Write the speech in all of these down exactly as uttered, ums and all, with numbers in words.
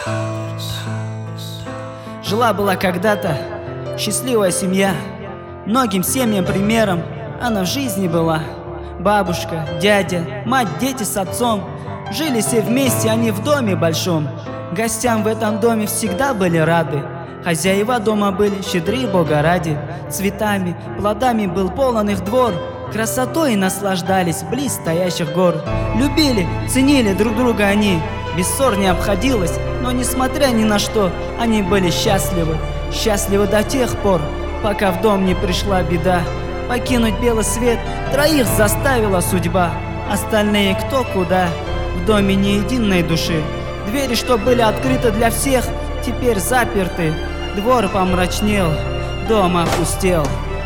Жила-была когда-то счастливая семья, многим семьям примером она в жизни была. Бабушка, дядя, мать, дети с отцом жили все вместе, они в доме большом. Гостям в этом доме всегда были рады. Хозяева дома были щедры Бога ради. Цветами, плодами был полон их двор. Красотой наслаждались близ стоящих гор. Любили, ценили друг друга они. Без ссор не обходилось, но несмотря ни на что, они были счастливы. Счастливы до тех пор, пока в дом не пришла беда. Покинуть белый свет троих заставила судьба. Остальные кто куда, в доме ни единой души. Двери, что были открыты для всех, теперь заперты. Двор помрачнел, дом опустел.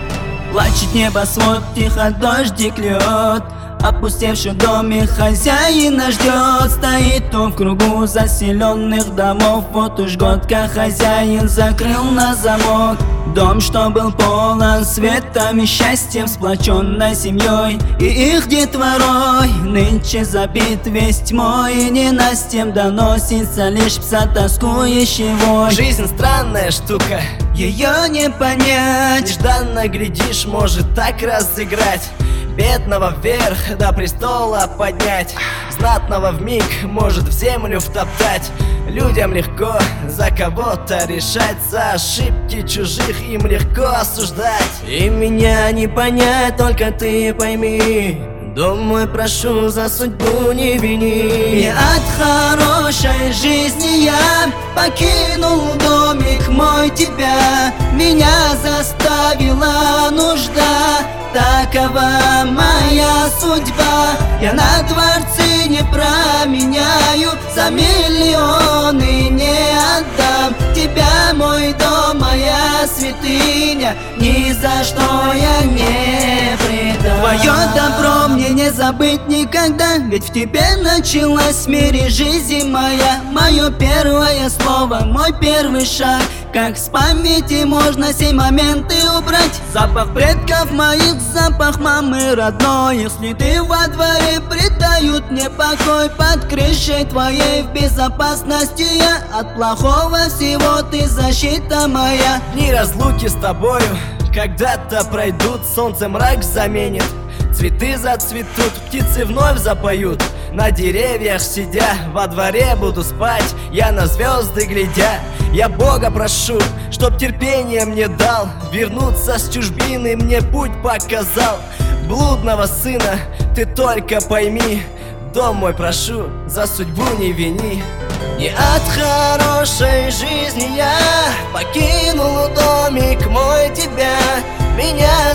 Плачет небосвод, тихо дождик льет. Опустевший в доме хозяина ждет. Стоит он в кругу заселенных домов. Вот уж год, как хозяин закрыл на замок. Дом, что был полон светом и счастьем, сплоченной семьей и их детворой, нынче забит весь тьмой, и ненастьем доносится лишь пса тоскующий вой. Жизнь странная штука, ее не понять. нежданно глядишь, может так разыграть. Бедного вверх до престола поднять, знатного вмиг может в землю втоптать. Людям легко за кого-то решать, за ошибки чужих им легко осуждать. И меня не понять, только ты пойми, дом мой, прошу, за судьбу не вини. Не от хорошей жизни я покинул домик мой тебя. Меня заставила нужда, такова моя судьба. Я на дворцы не променяю, за миллионы не отдам. Тебя, мой дом, моя святыня, ни за что я не предам. Твое добро мне не забыть никогда, ведь в тебе началась в мире жизнь моя. Мое первое слово, мой первый шаг. Как с памяти можно сей моменты убрать? Запах предков моих, запах мамы родной. Если ты во дворе, придают мне покой. Под крышей твоей в безопасности я. От плохого всего ты защита моя. Дни разлуки с тобою когда-то пройдут, солнце мрак заменит, цветы зацветут, птицы вновь запоют. На деревьях сидя, во дворе буду спать, я на звезды глядя. Я Бога прошу, чтоб терпение мне дал, вернуться с чужбины мне путь показал. Блудного сына ты только пойми, дом мой, прошу, за судьбу не вини. Не от хорошей жизни я покинул домик мой тебя. Меня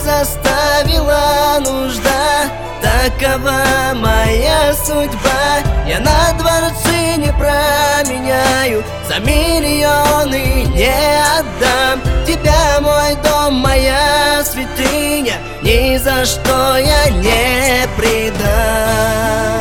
заставила нужда, такова моя судьба. Я на дворцы не променяю, за миллионы не отдам. Тебя, мой дом, моя святыня, ни за что я не предам.